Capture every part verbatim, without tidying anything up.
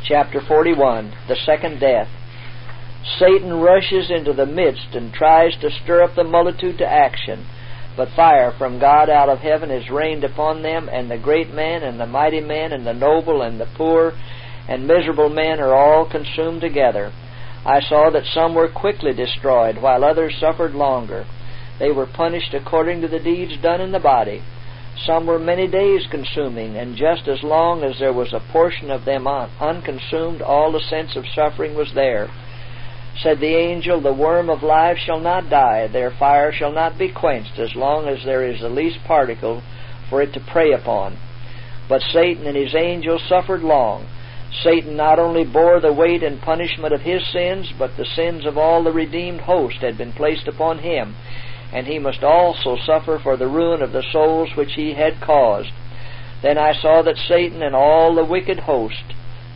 Chapter forty-one, The Second Death. Satan rushes into the midst and tries to stir up the multitude to action, but fire from God out of heaven is rained upon them, and the great man and the mighty man and the noble and the poor and miserable men are all consumed together. I saw that some were quickly destroyed, while others suffered longer. They were punished according to the deeds done in the body. Some were many days consuming, and just as long as there was a portion of them un- unconsumed, all the sense of suffering was there. Said the angel, the worm of life shall not die, their fire shall not be quenched, as long as there is the least particle for it to prey upon. But Satan and his angels suffered long. Satan not only bore the weight and punishment of his sins, but the sins of all the redeemed host had been placed upon him, and he must also suffer for the ruin of the souls which he had caused. Then I saw that Satan and all the wicked host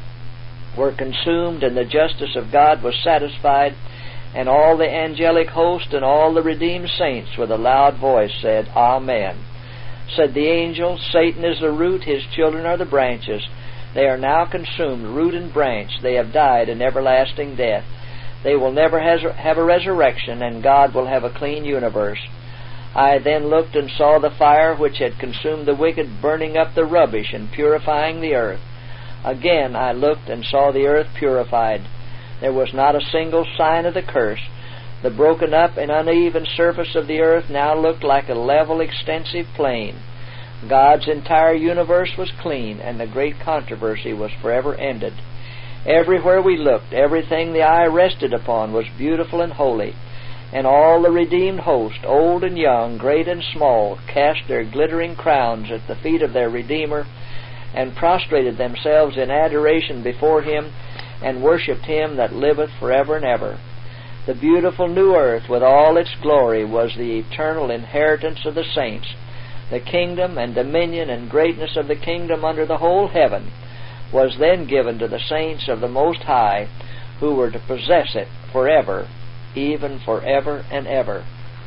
were consumed, and the justice of God was satisfied, and all the angelic host and all the redeemed saints with a loud voice said, Amen. Said the angel, Satan is the root, his children are the branches. They are now consumed, root and branch. They have died an everlasting death. They will never have a resurrection, and God will have a clean universe. I then looked and saw the fire which had consumed the wicked burning up the rubbish and purifying the earth. Again I looked and saw the earth purified. There was not a single sign of the curse. The broken up and uneven surface of the earth now looked like a level, extensive plain. God's entire universe was clean, and the great controversy was forever ended. Everywhere we looked, everything the eye rested upon was beautiful and holy, and all the redeemed host, old and young, great and small, cast their glittering crowns at the feet of their Redeemer, and prostrated themselves in adoration before Him, and worshipped Him that liveth forever and ever. The beautiful new earth, with all its glory, was the eternal inheritance of the saints. The kingdom and dominion and greatness of the kingdom under the whole heaven was then given to the saints of the Most High, who were to possess it forever, even forever and ever.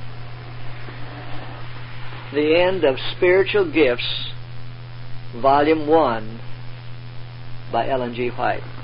The End of Spiritual Gifts, Volume one, by Ellen G. White.